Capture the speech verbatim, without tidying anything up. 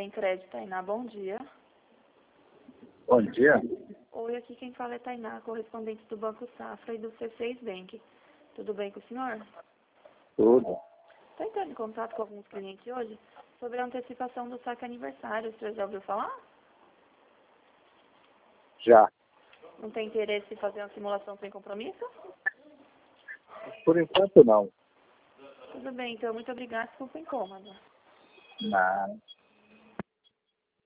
Bem Crédito, Tainá, bom dia. Bom dia. Oi, aqui quem fala é Tainá, correspondente do Banco Safra e do C seis Bank. Tudo bem com o senhor? Tudo. Estou entrando em contato com alguns clientes hoje sobre a antecipação do saque aniversário. O senhor já ouviu falar? Já. Não tem interesse em fazer uma simulação sem compromisso? Por enquanto, não. Tudo bem, então. Muito obrigada. Desculpa o incômodo. Não.